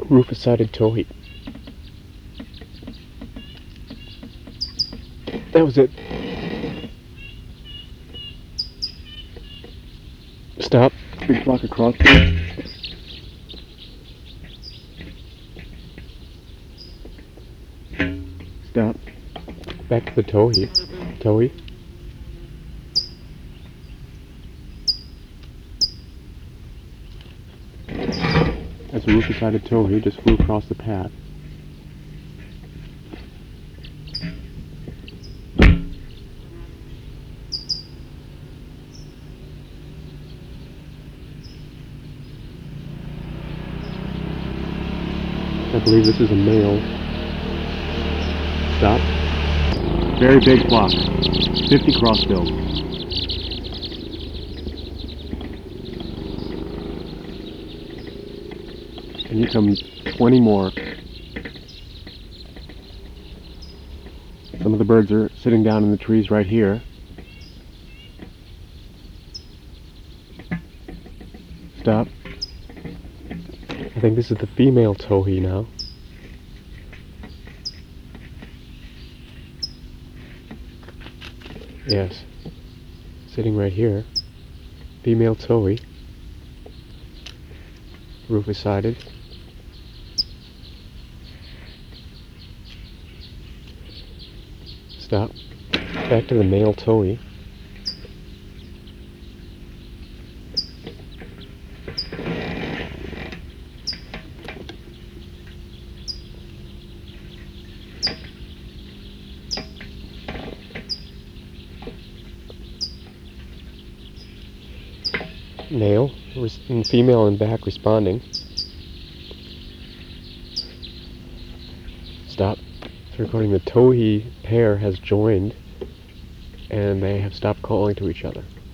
Rufus-sided towhee. That was it. Stop. Big flock of crossbills. Stop. Back to the towhee. Towhee. That's a rufus-sided towhee, just flew across the path. I believe this is a male. Stop. Very big flock. 50 crossbills. And here come 20 more. Some of the birds are sitting down in the trees right here. Stop. I think this is the female towhee now. Yes. Sitting right here. Female towhee. Rufus-sided. Stop. Back to the male towhee. Male and female in back responding. Stop. It's recording the towhee pair has joined and they have stopped calling to each other.